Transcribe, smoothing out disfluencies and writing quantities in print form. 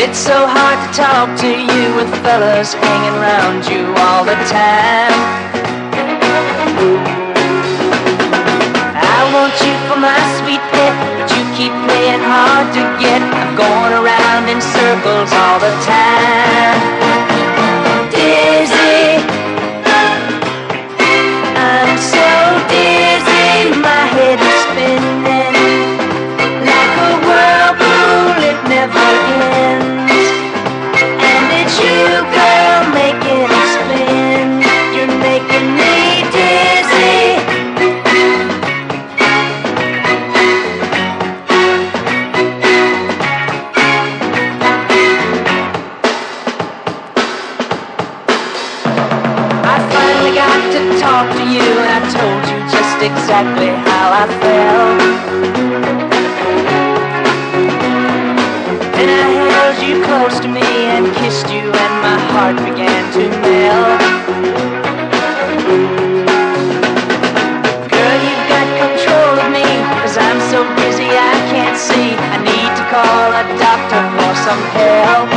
It's so hard to talk to you with fellas hanging around you all the time. I want you for my sweet pet, but you keep playing hard to get. I'm going around in circles all the time. Dizzy, I'm so dizzy, my head is spinning like a whirlpool, it never ends. And it's you, girl, making it spin. You're making me dizzy. I finally got to talk to you, and I told you just exactly how I felt. And I held you close to me and kissed you, and my heart began to melt. Girl, you've got control of me, 'cause I'm so busy I can't see. I need to call a doctor for some help.